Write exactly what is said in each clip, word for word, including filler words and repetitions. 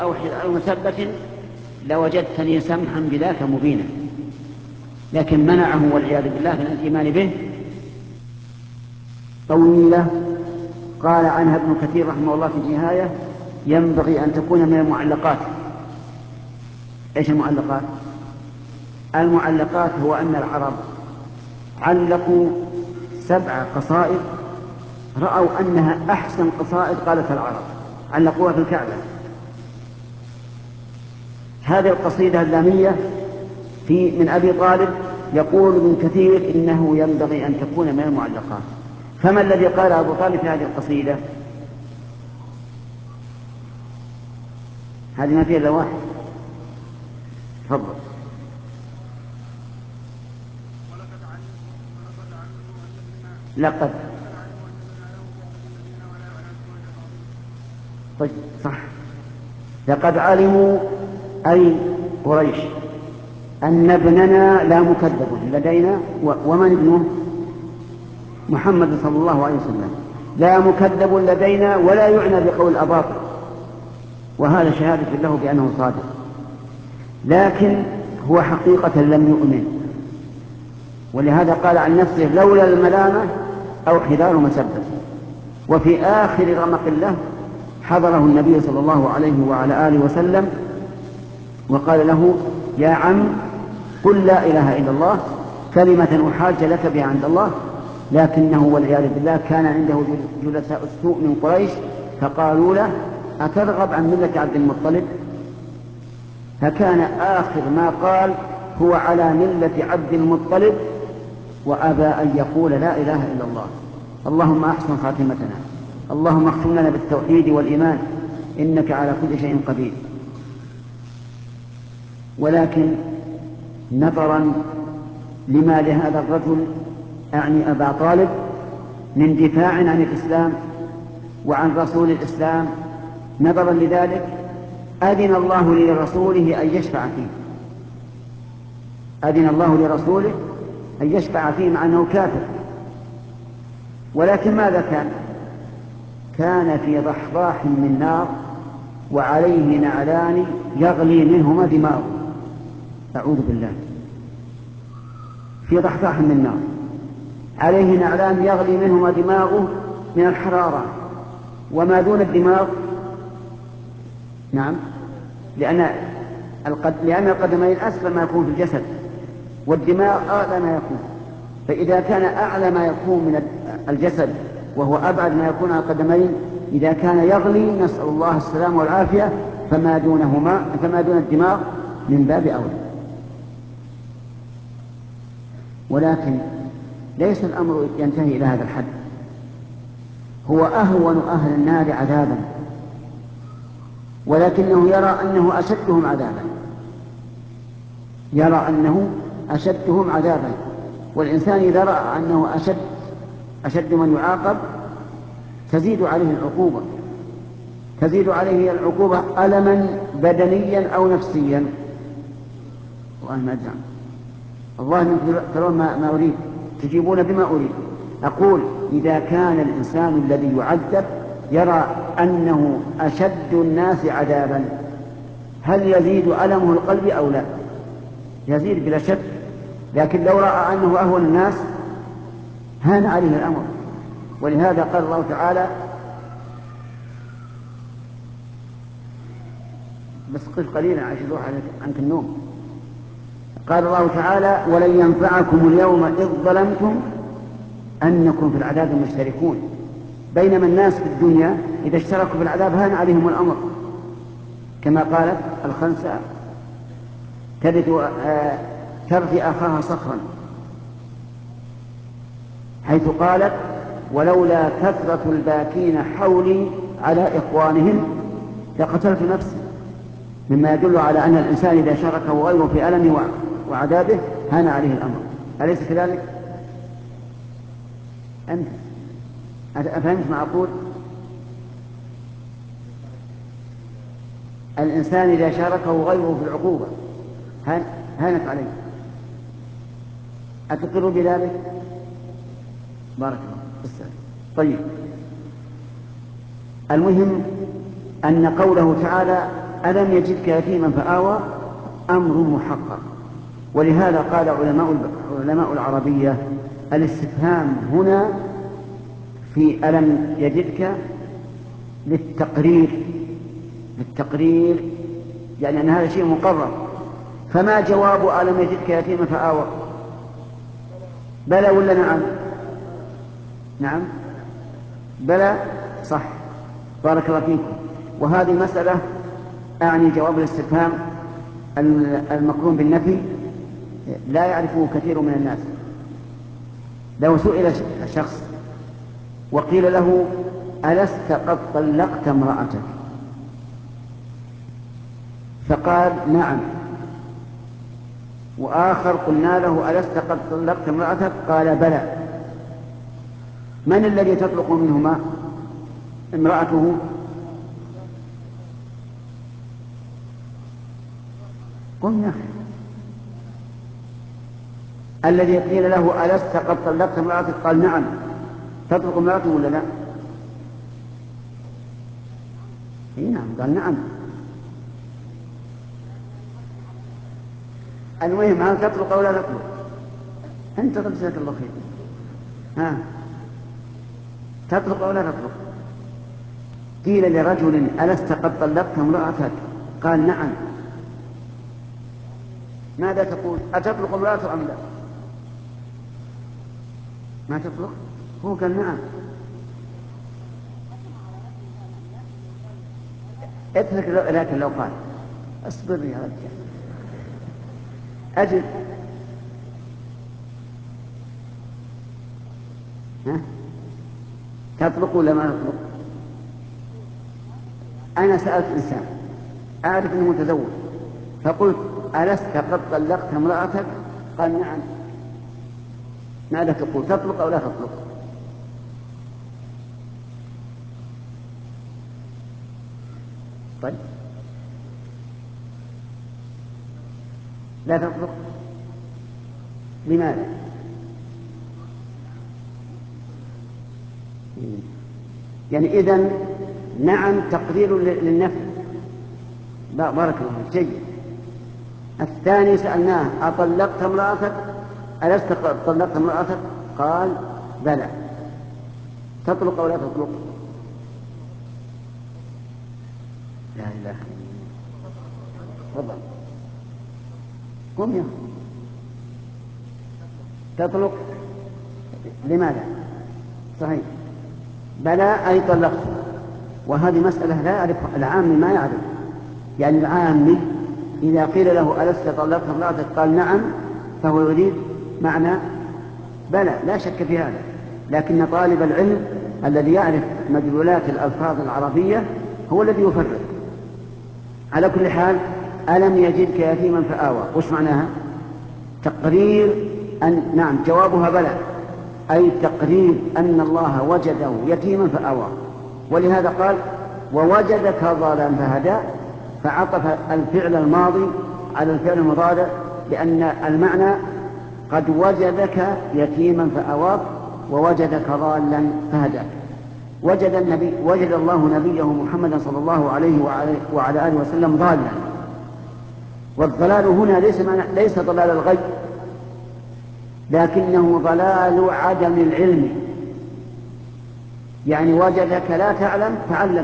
أو أو مثبت لوجدتني سمحا بذاك مبينا، لكن منعه والعياذ بالله من الإيمان به. طويلة قال عنها ابن كثير رحمه الله في النهاية: ينبغي أن تكون من المعلقات. إيش المعلقات؟ المعلقات هو أن العرب علقوا سبع قصائد رأوا أنها أحسن قصائد قالت العرب، علقوها في الكعبة. هذه القصيدة اللامية في من أبي طالب يقول ابن كثير إنه ينبغي أن تكون من المعلقات. فما الذي قال أبو طالب في هذه القصيدة؟ هذه ما فيها إلا واحد. تفضل. لقد طيب صح. لقد علموا أي قريش أن ابننا لا مكذب لدينا. ومن ابنه؟ محمد صلى الله عليه وسلم. لا مكذب لدينا ولا يعنى بقول الأباطل، وهذا شهادة له بأنه صادق، لكن هو حقيقة لم يؤمن، ولهذا قال عن نفسه: لولا الملامة أو حذار مسبة. وفي آخر رمق له حضره النبي صلى الله عليه وعلى آله وسلم وقال له: يا عم قل لا إله إلا الله كلمة أحاج لك بها عند الله. لكنه والعياذ بالله كان عنده جلساء السوء من قريش فقالوا له: أترغب عن ملة عبد المطلب؟ فكان آخر ما قال هو على ملة عبد المطلب، وأبى أن يقول لا إله إلا الله. اللهم أحسن خاتمتنا، اللهم اختم لنا بالتوحيد والإيمان، إنك على كل شيء قدير. ولكن نظرا لما لهذا الرجل أعني أبا طالب من دفاع عن الإسلام وعن رسول الإسلام، نظرا لذلك أذن الله لرسوله أن يشفع فيه. أذن الله لرسوله أن يشفع فيه مع أنه كافر. ولكن ماذا كان؟ كان في ضحضاح من نار وعليه نعلان يغلي منهما دماغه. أعوذ بالله. في ضحضاح من نار عليه نعلان يغلي منهما دماغه من الحرارة. وما دون الدماغ نعم لأن القد... لأن القدمين أسفل ما يكون في الجسد، والدماغ أعلى ما يكون. فإذا كان أعلى ما يكون من الجسد وهو أبعد ما يكون على القدمين، إذا كان يغلي نسأل الله السلامة والعافية فما دونهما فما دون الدماغ من باب أولى. ولكن ليس الأمر ينتهي إلى هذا الحد. هو أهون أهل النار عذابا، ولكنه يرى أنه أشدهم عذابا، يرى أنه أشدهم عذابا. والإنسان إذا رأى أنه أشد أشد من يعاقب تزيد عليه العقوبة، تزيد عليه العقوبة ألما بدنيا أو نفسيا. والله ما أدري، الله ترون ما, ما أريد، تجيبون بما أريد. أقول إذا كان الإنسان الذي يعذب يرى أنه أشد الناس عذابا، هل يزيد ألمه القلب أو لا؟ يزيد بلا شك. لكن لو رأى أنه أهون الناس هان عليه الأمر. ولهذا قال الله تعالى: بس قل قليلا عشان يروح عنك النوم. قال الله تعالى: ولن ينفعكم اليوم إذ ظلمتم أنكم في العذاب مشتركون. بينما الناس في الدنيا إذا اشتركوا في العذاب هان عليهم الأمر، كما قالت الخنساء: ترثي أخاها صخرا، حيث قالت: ولولا كثرة الباكين حولي على إخوانهم لقتلت نفسي. مما يدل على أن الإنسان إذا شاركه غيره في ألمه وعذابه هان عليه الأمر. أليس كذلك؟ أنت أفهمت ما أقول؟ الإنسان إذا شاركه غيره في العقوبة هانت عليه. أتقر بذلك؟ بارك الله بالسلام. طيب، المهم أن قوله تعالى: ألم يجدك يتيما فآوى أمر محقق. ولهذا قال علماء علماء العربية الاستفهام هنا في ألم يجدك للتقرير للتقرير يعني أن هذا شيء مقرر. فما جواب ألم يجدك يتيما فآوى؟ بلى ولا نعم؟ نعم بلى صح، بارك الله فيكم. وهذه مسألة أعني جواب الاستفهام المقرون بالنفي لا يعرفه كثير من الناس. لو سئل شخص وقيل له ألست قد طلقت امرأتك فقال نعم، وآخر قلنا له ألست قد طلقت امرأتك قال بلى، من الذي تطلق منهما امرأته؟ قم يا أخي. الذي قيل له ألست قد طلقت امرأتك قال نعم، تطلق امرأته ولا لا؟ اي نعم قال نعم. المهم هل تطلق أو لا تطلق؟ أنت جزاك الله خير. ها تطلق أو لا تطلق؟ قيل لرجل ألست قد طلقت امرأتك قال نعم، ماذا تقول؟ أتطلق امرأته أم لا؟ ما تطلق؟ هو قال نعم. اترك لكن لو قال اصبر يا رجال أجل. ها تطلق ولا ما تطلق؟ أنا سألت إنسان أعرف أنه متزوج فقلت ألست قد طلقت امرأتك؟ قال نعم. ماذا تقول؟ تطلق أو لا تطلق؟ طيب لا تطلق. لماذا؟ يعني إذن نعم تقرير للنفي. بارك الله فيك. جيد. الثاني سألناه أطلقت امرأتك؟ ألست طلقت امرأتك؟ قال بلى، تطلق أو لا تطلق؟ لا إله تفضل قم يا تطلق. لماذا؟ صحيح بلى أي طلقت. وهذه مسألة لا يعرف العامي، ما يعرف. يعني العامي إذا قيل له ألست طلقت امرأتك قال نعم فهو يريد معنى بلى، لا شك في هذا. لكن طالب العلم الذي يعرف مدلولات الألفاظ العربية هو الذي يفرق. على كل حال ألم يجدك يتيما فآوى وش معناها؟ تقرير أن نعم جوابها بلى، أي تقرير أن الله وجده يتيما فآوى. ولهذا قال ووجدك ضالا فهدى، فعطف الفعل الماضي على الفعل المضارع لأن المعنى قد وجدك يتيما فآواك ووجدك ضالا فهداك. وجد النبي وجد الله نبيه محمدا صلى الله عليه وعلى آله وسلم ضالا. والضلال هنا ليس ليس ضلال الغي، لكنه ضلال عدم العلم. يعني وجدك لا تعلم فعلمك،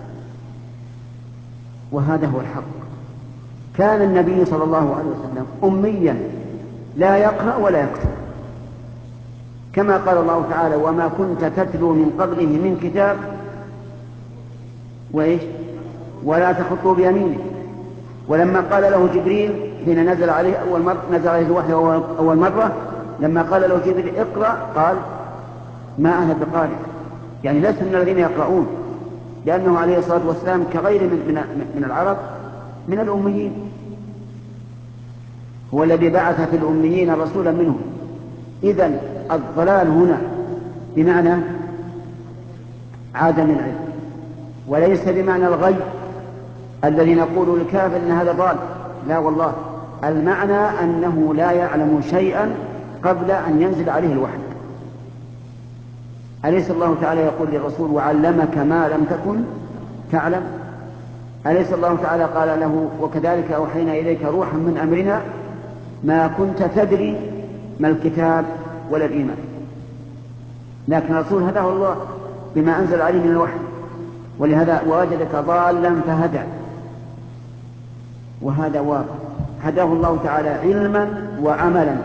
وهذا هو الحق. كان النبي صلى الله عليه وسلم أميا لا يقرأ ولا يكتب، كما قال الله تعالى وما كنت تتلو من قبله من كتاب وإيش ولا تخطوا بيمينه. ولما قال له جبريل حين نزل عليه أول مرة نزل عليه الوحي أول مرة لما قال له جبريل اقرأ قال ما أنا بقارئ، يعني لست من الذين يقرؤون، لأنه عليه الصلاة والسلام كغير من, من, من العرب من الأميين، هو الذي بعث في الأميين رسولا منهم. إذن الضلال هنا بمعنى عدم العلم، وليس بمعنى الغي الذي نقول للكافر إن هذا ضال، لا والله، المعنى أنه لا يعلم شيئا قبل أن ينزل عليه الوحي. أليس الله تعالى يقول للرسول وعلمك ما لم تكن تعلم؟ أليس الله تعالى قال له وكذلك أوحينا إليك روحا من أمرنا ما كنت تدري ما الكتاب ولا الإيمان، لكن الرسول هداه الله بما أنزل عليه من الوحي، ولهذا وجدك ضالا فهدى، وهذا واضح، هداه الله تعالى علما وعملا،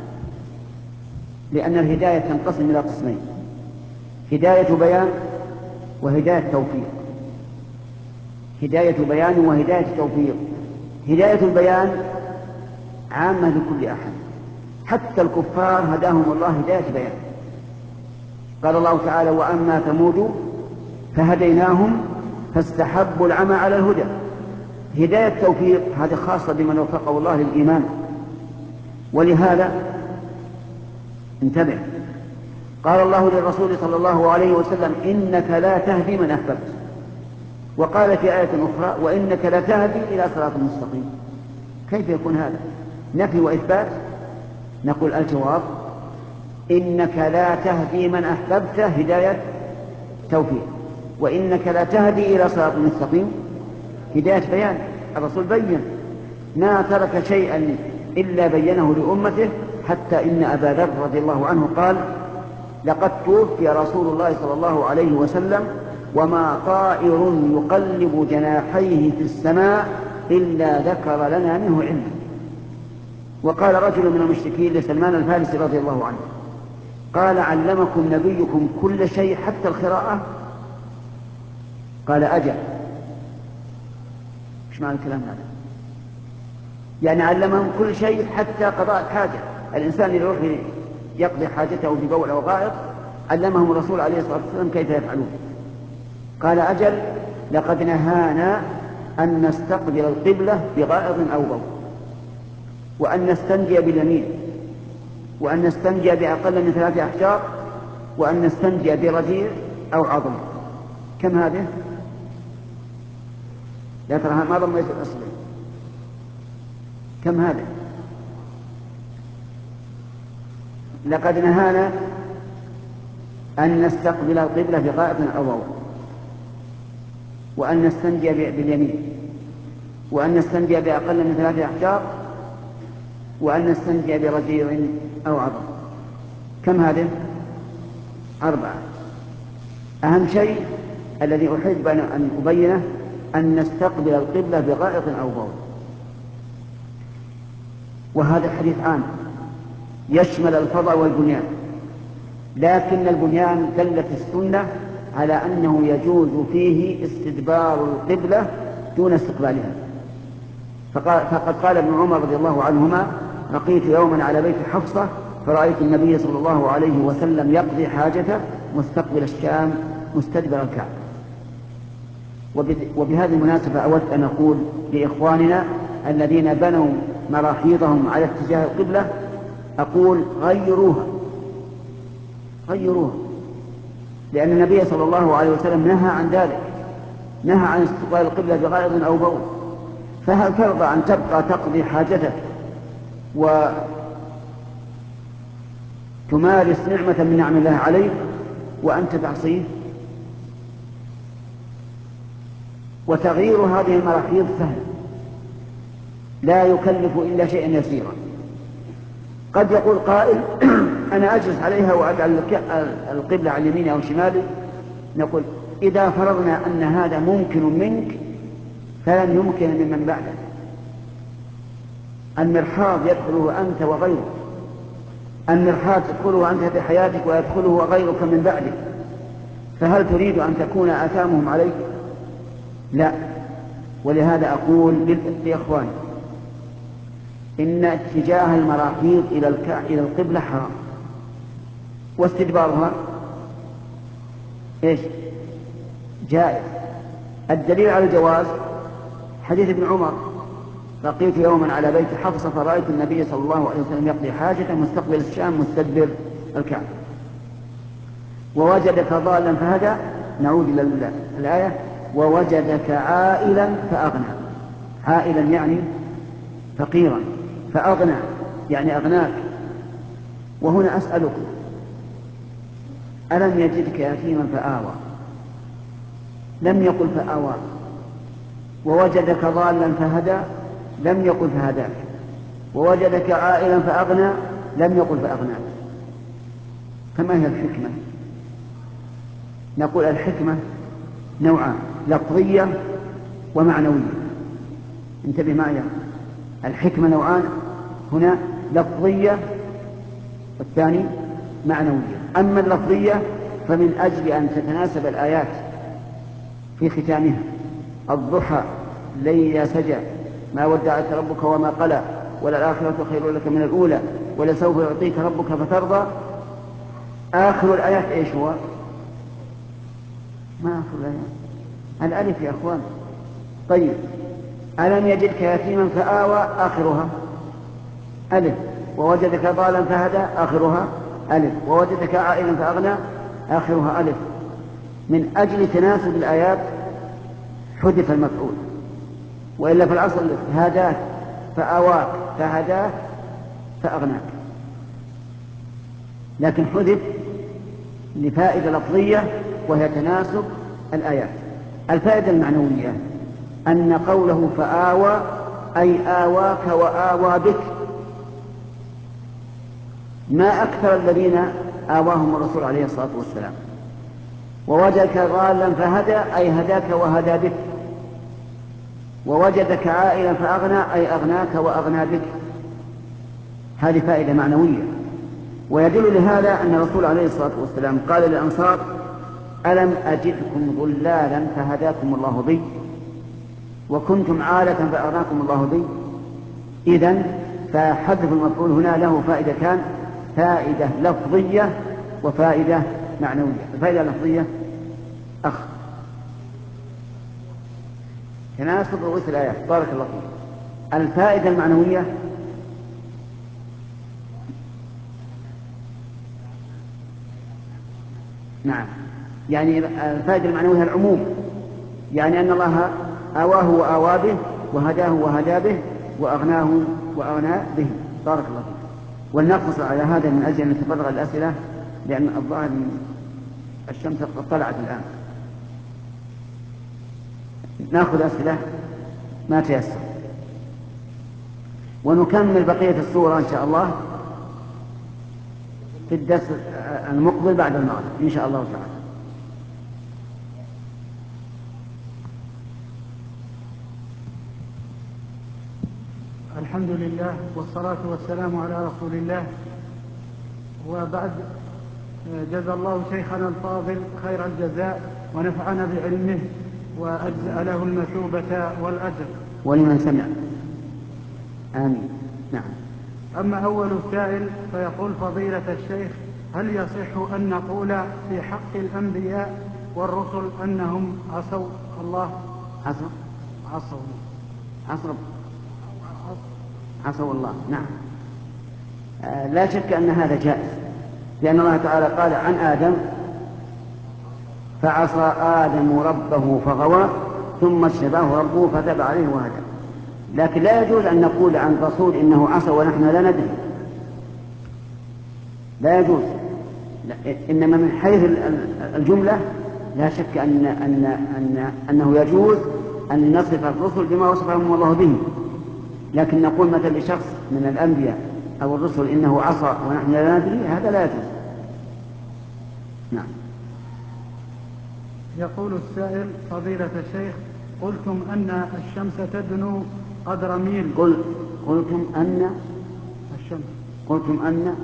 لأن الهداية تنقسم إلى قسمين: هداية بيان وهداية توفيق. هداية بيان وهداية توفيق. هداية البيان عامة لكل أحد، حتى الكفار هداهم الله هداية بيان. قال الله تعالى: وأما ثمود فهديناهم فاستحبوا العمى على الهدى. هداية التوفيق هذه خاصة بمن وفقه الله للإيمان، ولهذا انتبه، قال الله للرسول صلى الله عليه وسلم: إنك لا تهدي من أحببت. وقال في آية أخرى: وإنك لا تهدي إلى صراط مستقيم. كيف يكون هذا؟ نفي وإثبات؟ نقول الجواب: إنك لا تهدي من أحببت هداية توفيق، وإنك لا تهدي إلى صراط مستقيم هداية بيان. الرسول بين، ما ترك شيئا إلا بينه لأمته، حتى إن أبا ذر رضي الله عنه قال: لقد توفي رسول الله صلى الله عليه وسلم وما طائر يقلب جناحيه في السماء إلا ذكر لنا منه علما. وقال رجل من المشركين لسلمان الفارسي رضي الله عنه: قال: علمكم نبيكم كل شيء حتى القراءة؟ قال: أجل. ايش معنى الكلام هذا؟ يعني علمهم كل شيء حتى قضاء الحاجة. الإنسان اللي يروح يقضي حاجته في بول أو غائط علمهم الرسول عليه الصلاة والسلام كيف يفعلون. قال: أجل، لقد نهانا أن نستقبل القبلة بغائط أو بول، وأن نستنجي باليمين، وأن نستنجي بأقل من ثلاثة أحجار، وأن نستنجي برجيع أو عظم. كم هذه؟ لا تراها ما ضميت الأصل. كم هذا؟ لقد نهانا أن نستقبل القبلة بغائط أو بول، وأن نستنجي باليمين، وأن نستنجي بأقل من ثلاثة أحجار، وأن نستنجي برجيع أو عظم. كم هذه؟ أربعة. أهم شيء الذي أحب أن أبينه أن نستقبل القبلة بغائط أو بول. وهذا حديث عام يشمل الفضاء والبنيان، لكن البنيان دلت السنة على أنه يجوز فيه استدبار القبلة دون استقبالها. فقد قال ابن عمر رضي الله عنهما: لقيت يوما على بيت حفصة فرأيت النبي صلى الله عليه وسلم يقضي حاجته مستقبل الشام مستدبر الكعبة. وبهذه المناسبة أود أن أقول لإخواننا الذين بنوا مراحيضهم على اتجاه القبلة، أقول: غيروها غيروها لأن النبي صلى الله عليه وسلم نهى عن ذلك، نهى عن استقبال القبلة بغائط أو بول. فهل ترضى أن تبقى تقضي حاجتك وتمارس نعمة من نعم الله عليك وأنت تعصيه؟ وتغيير هذه المراحيض سهل، لا يكلف إلا شيئا يسيرا. قد يقول قائل: أنا أجلس عليها وأجعل القبلة على يميني أو شمالي. نقول: إذا فرضنا أن هذا ممكن منك فلن يمكن ممن بعدك. المرحاض يدخله أنت وغيرك، المرحاض تدخله أنت في حياتك ويدخله غيرك من بعدك، فهل تريد أن تكون آثامهم عليك؟ لا. ولهذا أقول لإخواني إن اتجاه المراحيض إلى إلى القبلة حرام، واستدبارها إيش؟ جائز. الدليل على الجواز حديث ابن عمر: لقيت يوما على بيت حفصة فرأيت النبي صلى الله عليه وسلم يقضي حاجته مستقبل الشام مستدبر الكعبة. ووجدك ضالا فهدى، نعود إلى الآية: ووجدك عائلا فأغنى. عائلا يعني فقيرا، فأغنى يعني أغناك. وهنا أسألك: ألم يجدك يتيما فآوى؟ لم يقل فآوى، ووجدك ضالا فهدى لم يقل فهداك، ووجدك عائلا فأغنى لم يقل فأغناك. فما هي الحكمة؟ نقول الحكمة نوعان، لفظية ومعنوية. انتبه معي، الحكمة نوعان هنا، لفظية والثاني معنوية. أما اللفظية فمن أجل أن تتناسب الآيات في ختامها، الضحى ليل سجى ما ودعك ربك وما قلى وللآخرة خير لك من الأولى ولسوف يعطيك ربك فترضى. آخر الآيات إيش هو؟ ما آخر الآيات؟ الألف يا أخوان. طيب، ألم يجدك يتيما فآوى آخرها ألف، ووجدك ضالا فهدى آخرها ألف، ووجدك عائلا فأغنى آخرها ألف. من أجل تناسب الآيات حذف المفعول، وإلا في الأصل هداك فآواك فهداك فأغناك، لكن حذف لفائدة لفظية وهي تناسب الآيات. الفائدة المعنوية أن قوله فآوى أي آواك وآوى بك. ما أكثر الذين آواهم الرسول عليه الصلاة والسلام. ووجدك ضالا فهدى أي هداك وهدى بك، ووجدك عائلا فأغنى أي أغناك وأغنى بك. هذه فائدة معنوية. ويدل لهذا أن الرسول عليه الصلاة والسلام قال للأنصار ألم أجدكم ضلالا فهداكم الله بي وكنتم عالة فأغناكم الله بي. إذن فحذف المفعول هنا له فائدتان، فائدة لفظية وفائدة معنوية. الفائدة اللفظية أخ تناسب رؤوس الآيات، بارك الله فيك. الفائدة المعنوية نعم، يعني الفائدة المعنوية العموم، يعني أن الله آواه وآوى به وهداه وهدى به وأغناه وأغنى به. بارك الله فيك. ولنقص على هذا من أجل أن نتفرغ الأسئلة، لأن الظاهر الشمس قد طلعت الآن. نأخذ أسئلة ما تيسر، ونكمل بقية السورة إن شاء الله في الدرس المقبل بعد المغرب إن شاء الله تعالى. الحمد لله والصلاة والسلام على رسول الله، وبعد، جزا الله شيخنا الفاضل خير الجزاء ونفعنا بعلمه وأجزأ له المثوبة والأجر ولمن سمع آمين. نعم. أما أول السائل فيقول فضيلة الشيخ هل يصح أن نقول في حق الأنبياء والرسل أنهم عصوا الله؟ عصوا عصوا عصوا عصوا الله. نعم. آه لا شك أن هذا جائز، لأن الله تعالى قال عن آدم فعصى آدم ربه فغوى ثم اجتباه ربه فتاب عليه وهدى. لكن لا يجوز أن نقول عن الرسول إنه عصى ونحن لا ندري، لا يجوز. إنما من حيث الجملة لا شك أن أن أن أنه يجوز أن نصف الرسل بما وصفهم الله به، لكن نقول مثل لشخص من الأنبياء أو الرسل إنه عصى ونحن لا ندري، هذا لا يجوز. نعم. يقول السائل فضيلة الشيخ قلتم أن الشمس تدنو قدر ميل. قل قلتم أن الشمس قلتم أن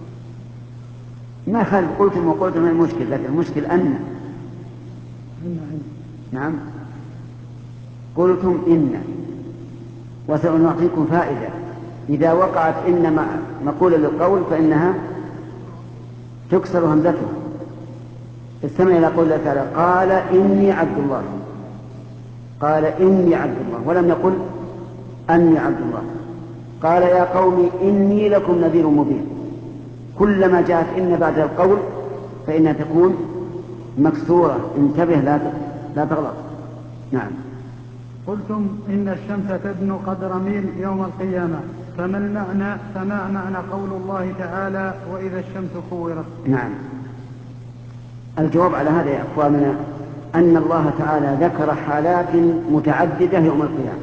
ما خل قلتم وقلتم المشكل، لكن المشكل أن إن إن. نعم. قلتم إن، وسأعطيكم فائدة. إذا وقعت إن مقولة للقول فإنها تكسر همزته. استمع إلى قول الله تعالى قال إني عبد الله، قال إني عبد الله، ولم يقل أني عبد الله. قال يا قوم إني لكم نذير مبين. كلما جاءت إن بعد القول فإنها تكون مكسورة، انتبه لا لا تغلط. نعم. قلتم إن الشمس تدنو قدر ميل يوم القيامة، فما المعنى فما معنى قول الله تعالى وإذا الشمس كورت؟ نعم. الجواب على هذا يا أخواننا أن الله تعالى ذكر حالات متعددة يوم القيامة،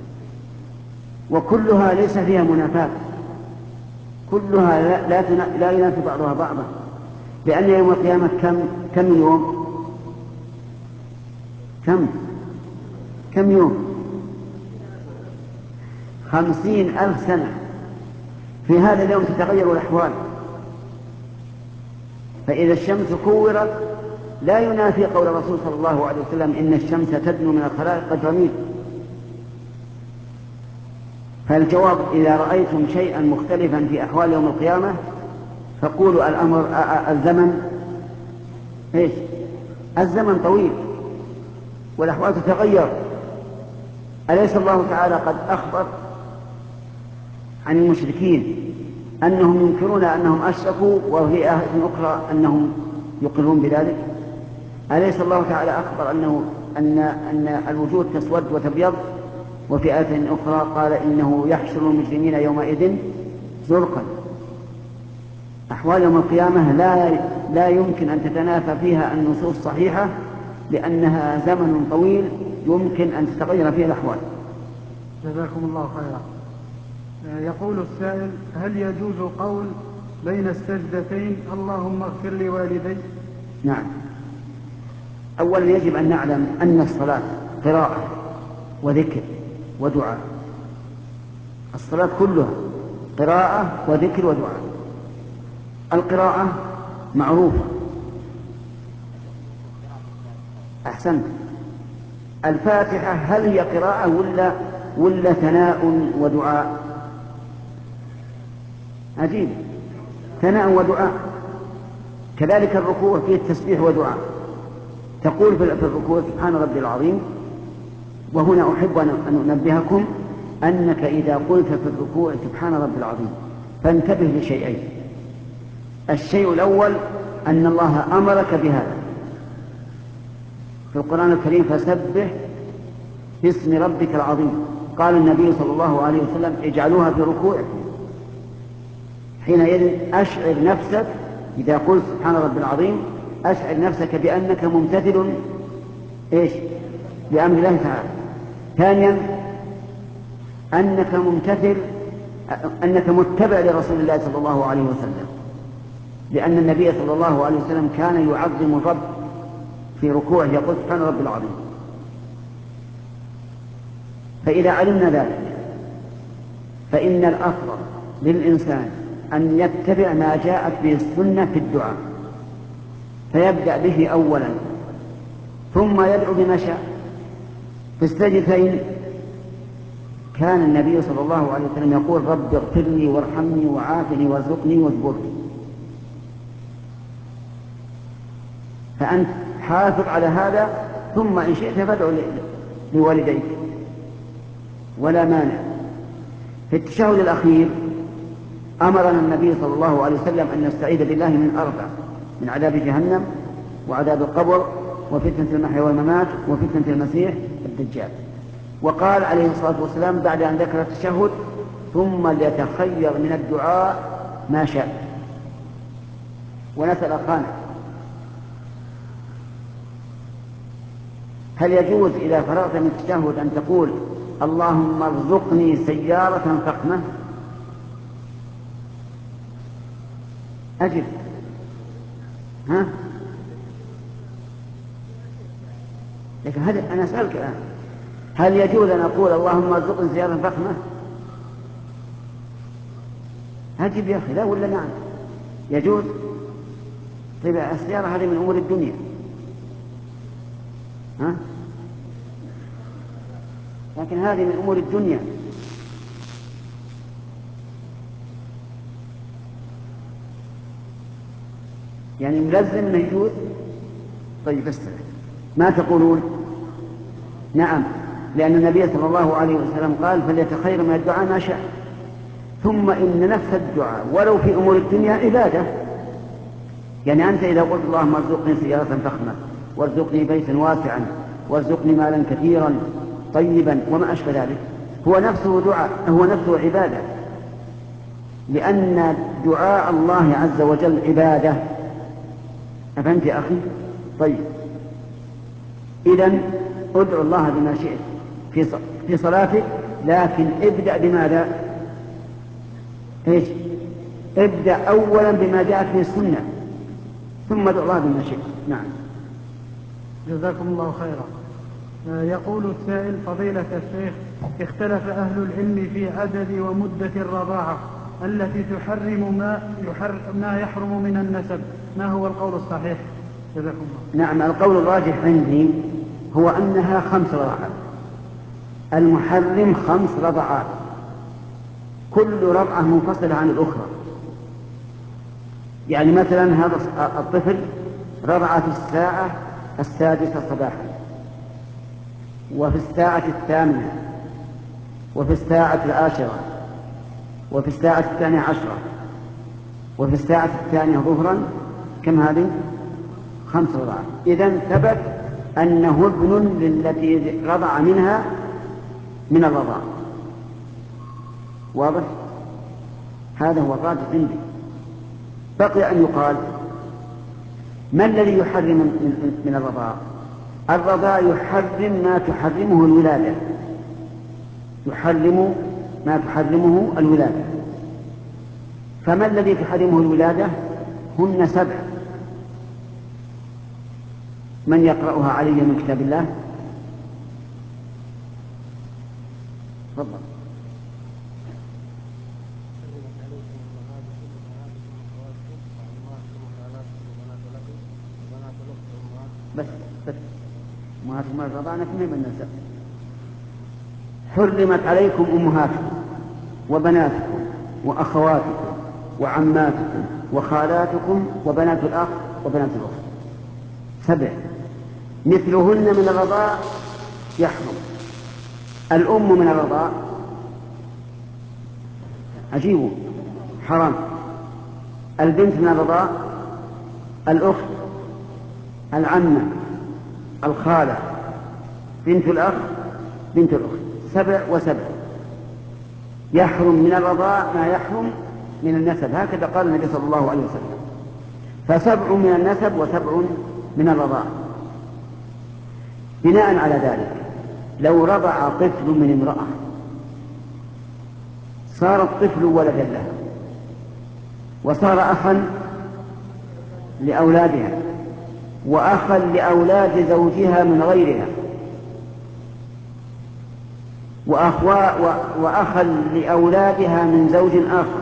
وكلها ليس فيها منافاة، كلها لا, لا, لا ينافي بعضها بعضا، لأن يوم القيامة كم كم يوم كم كم يوم خمسين ألف سنة. في هذا اليوم تتغير الأحوال، فإذا الشمس كورت لا ينافي قول الرسول صلى الله عليه وسلم إن الشمس تدنو من الخلائق قدر ميل. فالجواب إذا رأيتم شيئا مختلفا في أحوال يوم القيامة فقولوا الأمر الزمن إيش؟ الزمن طويل والأحوال تتغير. أليس الله تعالى قد أخبر عن المشركين أنهم ينكرون أنهم أشركوا وفي آية أخرى أنهم يقرون بذلك؟ أليس الله تعالى أخبر أنه أن أن الوجود تسود وتبيض، وفي آية أخرى قال إنه يحشر المجرمين يومئذ زرقا؟ أحوال يوم القيامة لا لا يمكن أن تتنافى فيها النصوص صحيحة، لأنها زمن طويل يمكن أن تتغير فيه الأحوال. جزاكم الله خيرا. يقول السائل: هل يجوز قول بين السجدتين اللهم اغفر لي والدي؟ نعم. أولا يجب أن نعلم أن الصلاة قراءة وذكر ودعاء. الصلاة كلها قراءة وذكر ودعاء. القراءة معروفة، أحسنت. الفاتحة هل هي قراءة ولا ولا ثناء ودعاء؟ عجيب، ثناء ودعاء. كذلك الركوع فيه التسبيح ودعاء. تقول في الركوع سبحان ربي العظيم. وهنا أحب أن أنبهكم أنك إذا قلت في الركوع سبحان ربي العظيم فانتبه لشيئين. الشيء الأول أن الله أمرك بهذا في القرآن الكريم: فسبح باسم ربك العظيم. قال النبي صلى الله عليه وسلم: اجعلوها في ركوعكم. حينئذ أشعر نفسك إذا قلت سبحان ربي العظيم أشعر نفسك بأنك ممتثل إيش؟ بأمر الله تعالى. ثانيا أنك ممتثل، أنك متبع لرسول الله صلى الله عليه وسلم، لأن النبي صلى الله عليه وسلم كان يعظم الرب في ركوعه يقول سبحان ربي العظيم. فإذا علمنا ذلك فإن الأفضل للإنسان أن يتبع ما جاءت به السنة في الدعاء، فيبدأ به أولا ثم يدعو بما شاء. في السجدتين كان النبي صلى الله عليه وسلم يقول: رب اغفر لي وارحمني وعافني وارزقني واجبرني. فأنت حافظ على هذا، ثم إن شئت فادعو لوالديك ولا مانع. في التشهد الأخير أمرنا النبي صلى الله عليه وسلم أن نستعيذ بالله من أربع: من عذاب جهنم وعذاب القبر وفتنة المحيا والممات وفتنة المسيح الدجال. وقال عليه الصلاة والسلام بعد أن ذكر التشهد: ثم ليتخير من الدعاء ما شاء. ونسأل أخانا: هل يجوز إذا فرغت من التشهد أن تقول اللهم ارزقني سيارة فخمة؟ أجب. ها؟ لكن هذا أنا أسألك الآن، هل يجوز أن أقول اللهم ارزقني سيارة فخمة؟ أجب يا أخي، لا ولا نعم؟ يجوز. طيب السيارة هذه من أمور الدنيا، ها؟ لكن هذه من أمور الدنيا. يعني ملزم أنه يجوز. طيب بس ما تقولون؟ نعم، لأن النبي صلى الله عليه وسلم قال: فليتخير من الدعاء ما شاء. ثم إن نفس الدعاء ولو في أمور الدنيا عبادة. يعني أنت إذا قلت اللهم ارزقني سيارة فخمة وارزقني بيتا واسعا وارزقني مالا كثيرا طيبا وما أشبه ذلك، هو نفسه دعاء، هو نفسه عبادة، لأن دعاء الله عز وجل عبادة. أفهمت يا أخي؟ طيب إذن ادعو الله بما شئت في في صلاتك، لكن ابدأ بماذا؟ ايش؟ ابدأ أولا بما جاءت في السنة، ثم ادعو الله بما شئت. نعم. جزاكم الله خيرا. يقول السائل: فضيلة الشيخ، اختلف أهل العلم في عدد ومدة الرضاعة التي تحرم ما, يحرم ما يحرم من النسب، ما هو القول الصحيح؟ جزاكم الله. نعم، القول الراجح عندي هو أنها خمس رضعات. المحرم خمس رضعات، كل رضعة منفصلة عن الأخرى. يعني مثلا هذا الطفل رضع في الساعة السادسة صباحا، وفي الساعة الثامنة، وفي الساعة العاشرة، وفي الساعة الثانية عشرة، وفي الساعة الثانية ظهرا. كم هذه؟ خمس رضعات. إذن ثبت أنه ابن للتي رضع منها من الرضاع. واضح؟ هذا هو الراجح عندي. بقي أن يقال: ما الذي يحرم من الرضاع؟ الرضاع يحرم ما تحرمه الولادة، يحرم ما تحرمه الولادة. فما الذي تحرمه الولادة؟ هن سبع. من يقرأها علي من كتاب الله؟ تفضل. بس بس أمهاتكم الرضعنة من النسب. حرمت عليكم أمهاتكم وبناتكم وأخواتكم وعماتكم وخالاتكم وبنات الأخ وبنات الأخت. سبع. مثلهن من الرضاع يحرم. الأم من الرضاع عجيب حرام. البنت من الرضاع، الأخت، العمة، الخالة، بنت الأخ، بنت الأخت. سبع وسبع. يحرم من الرضاع ما يحرم من النسب، هكذا قال النبي صلى الله عليه وسلم. فسبع من النسب وسبع من الرضاع. بناء على ذلك لو رضع طفل من امرأة صار الطفل ولدا لها وصار أخا لأولادها وأخا لأولاد زوجها من غيرها وأخا لأولادها من زوج آخر.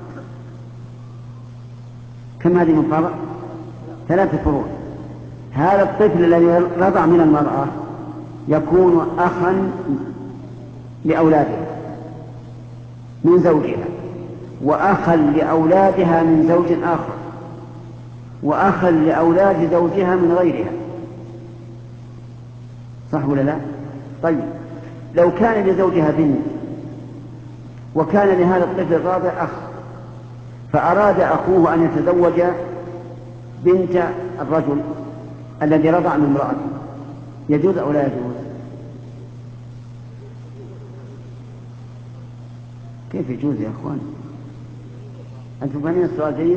كم هذه من فرع؟ ثلاثة فروع. هذا الطفل الذي رضع من المرأة يكون أخا لأولادها من زوجها وأخا لأولادها من زوج آخر وأخا لأولاد زوجها من غيرها. صح ولا لا؟ طيب، لو كان لزوجها بنت وكان لهذا الطفل الرابع أخ، فأراد أخوه أن يتزوج بنت الرجل الذي رضع من امرأته، يجوز أو لا يجوز؟ كيف يجوز يا أخوان؟ أنتم فاهمين السؤال جيد؟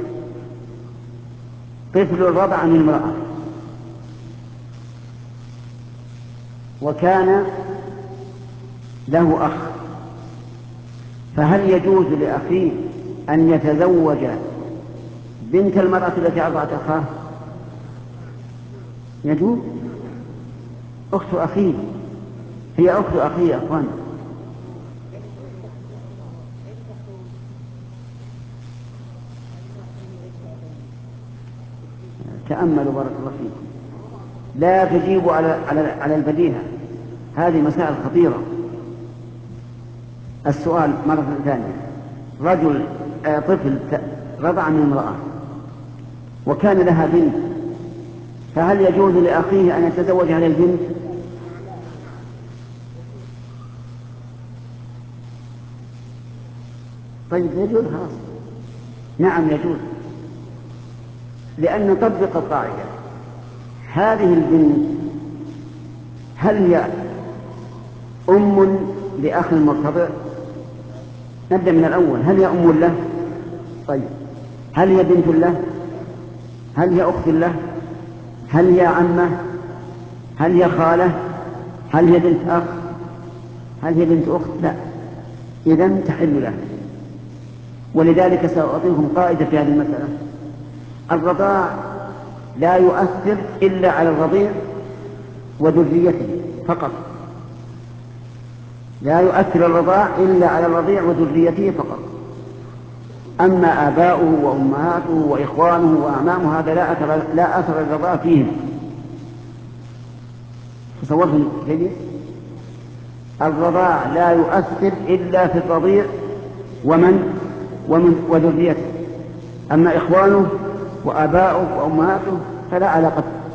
طفل رضع من امرأة وكان له أخ، فهل يجوز لأخيه أن يتزوج بنت المرأة التي أرضعت أخاه؟ يجوز. أخت أخيه هي أخت أخيه يا أخوان. تأملوا بارك الله فيكم، لا تجيبوا على على على البديهة، هذه مسائل خطيرة. السؤال مرة ثانية: رجل آه طفل رضع من امرأة وكان لها بنت، فهل يجوز لأخيه أن يتزوج على البنت؟ طيب يجوز خلاص. نعم يجوز، لأن نطبق القاعدة. هذه البنت هل هي أم لأخ مرتضع؟ نبدأ من الأول. هل هي أم له؟ طيب، هل هي بنت له؟ هل هي أخت له؟ هل هي عمة؟ هل هي خالة؟ هل هي بنت أخ؟ هل هي بنت أخت؟ لا، إذن تحل له. ولذلك سأعطيكم قاعدة في هذه المسألة. الرضاع لا يؤثر إلا على الرضيع وذريته فقط، لا يؤثر الرضاع إلا على الرضيع وذريته فقط. أما آباؤه وأمهاته وإخوانه وأعمامه هذا لا أثر, لا أثر الرضاع فيهم. تصورهم كيف؟ الرضاع لا يؤثر إلا في الرضيع ومن ومن وذريته، أما إخوانه وآباؤه وأمهاته فلا علاقة